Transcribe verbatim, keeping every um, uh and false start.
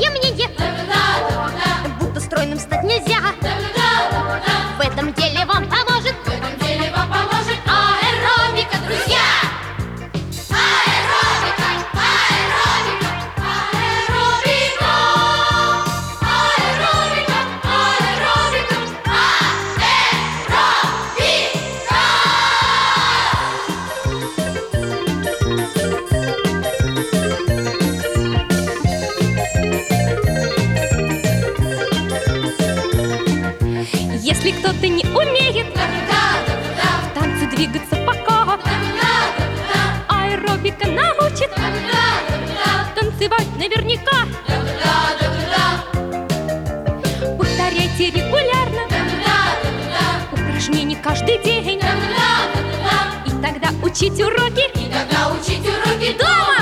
общее мнение, будто стройным стать нельзя. В этом деле вам поможет, В этом деле вам поможет аэробика, друзья! Аэробика, аэробика, аэробика, аэробика, аэробика, аэробика. Если кто-то не умеет в танце двигаться пока, аэробика научит танцевать наверняка. Повторяйте регулярно упражнения каждый день, и тогда учить уроки И тогда учить уроки дома.